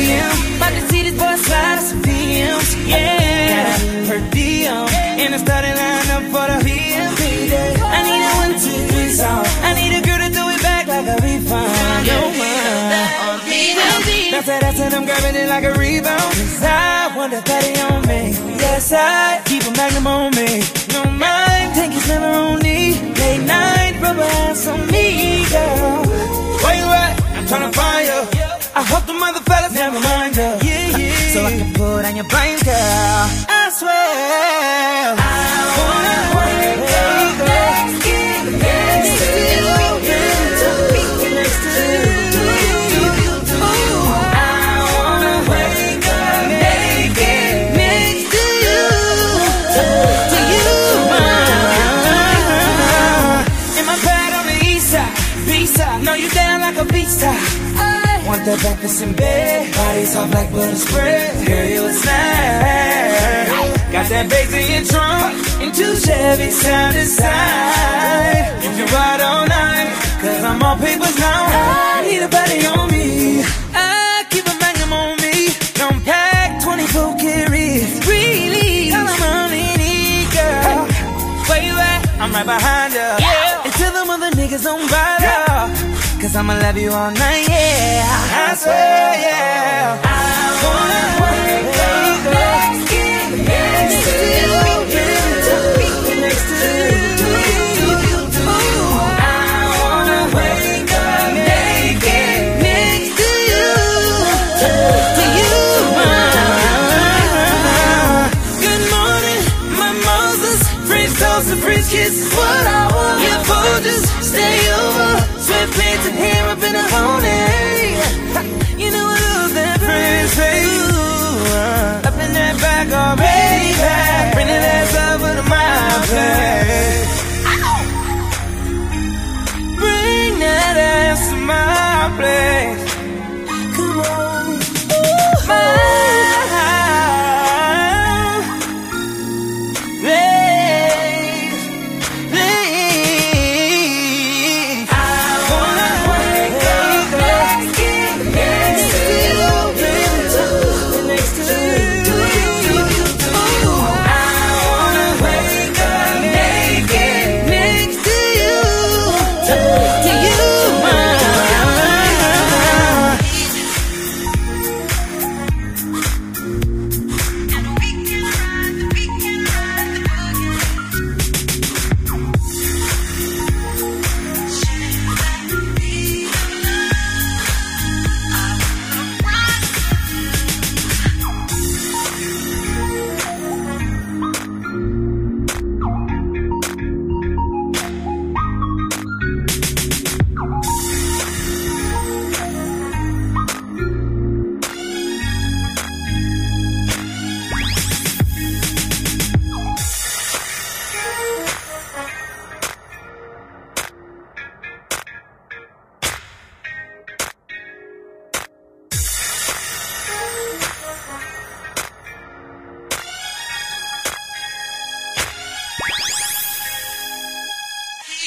DM. About to see this boy slide some DMs, yeah. Per diem, and I started lining up for the PM. I need a 1, 2, 3 song. I need a girl to throw it back like a refund. No one. That's that ass and I'm grabbing it like a rebound. 'Cause I want that fatty on me. Yes, I keep a magnum on me. No mind, think it's never on me. Late night, rubber ass on me, girl. Where you at? I'm tryna find you. I hope the mother fellas never mind you. Yeah, yeah. So I can put on your brain, girl. I swear I wanna wake up next to you. Next to you. Next to you. Know you down like a beach side. Want that breakfast in bed, body soft like butter spread. Girl, you a snack. Got that bass in your trunk, and 2 Chevy side to side. You can ride all night, 'cause I'm all papers now. I need a body on me. I keep a magnum on me. Don't pack 24 carries. Really, all I'm running need, girl. Where you at? I'm right behind you. Yeah. And tell them other niggas don't ride up, 'cause I'ma love you all night, yeah. I swear, yeah. I wanna wake up next to you. Next to you. Next to you. I wanna wake up naked next to you. To you. Good morning, my Moses. French toast and French kiss is what I want. Yeah, Folgers, stay over. Sweatpants and hair up in a honey. You know I love that French face. Up in that back already back. Bring that ass over to my place.